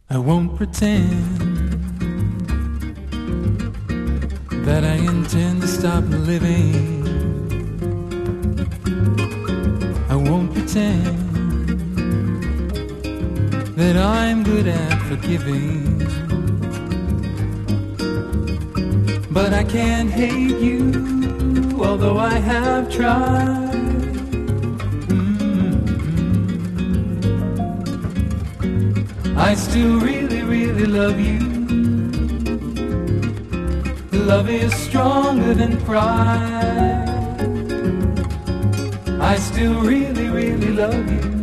I won't pretend that I intend to stop living. I won't pretend that I'm good at forgiving. But I can't hate you, although I have tried. I still really, really love you. Love is stronger than pride. I still really, really love you.